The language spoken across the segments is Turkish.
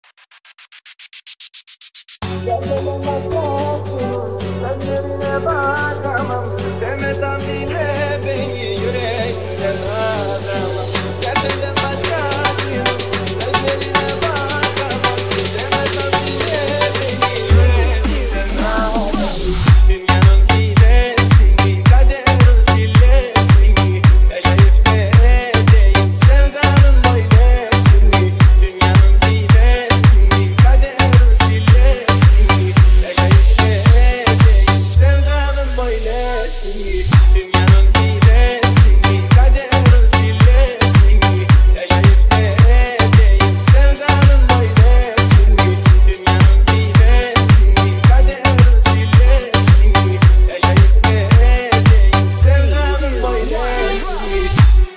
Gözlerine bakamam, demeden bile beni yüreğimden aramam. Gerçekten başkasının gözlerine bakamam, demeden bile beni yüreğimden aramam. Dünyanın hilesini, kaderin sillesini, yaşayıp ne edeyim sevdanın böylesini. Dünyanın hilesini, kaderin sillesini, yaşayıp ne edeyim sevdanın böylesini. Dünyanın hilesini, kaderin sillesini, yaşayıp ne edeyim sevdanın böylesini. Dünyanın hilesini, kaderin sillesini, yaşayıp ne edeyim sevdanın böylesini.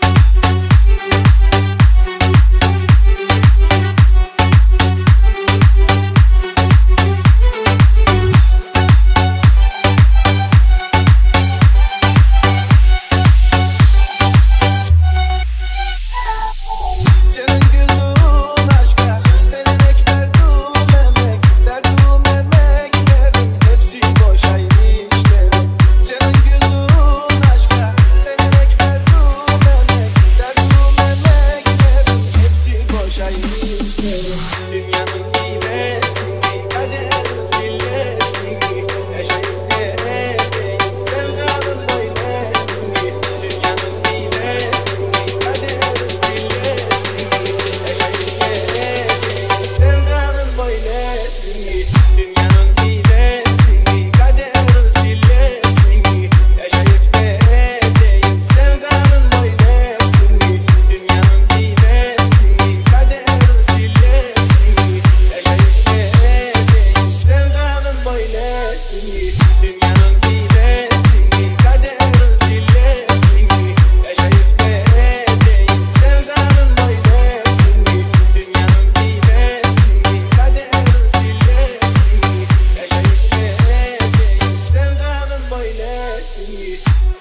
Senin güldüğün aşka vererek verdim emek, verdim emeklerim hepsi boşaymış derim. Senin güldüğün aşka vererek verdim emek, verdim emeklerim hepsi boşaymış derim. Dünyanın hilesini, kaderin sillesini, yaşayıp ne edeyim sevdanın böylesini. Dünyanın hilesini, kaderin sillesini, yaşayıp ne edeyim sevdanın böylesini. Dünyanın hilesini, kaderin sillesini, yaşayıp ne edeyim sevdanın böylesini. Dünyanın hilesini, kaderin sillesini, yaşayıp ne edeyim sevdanın böylesini. Dünyanın hilesini, kaderin sillesini, yaşayıp ne edeyim sevdanın böylesini. Dünyanın hilesini, kaderin sillesini, yaşayıp ne edeyim sevdanın böylesini.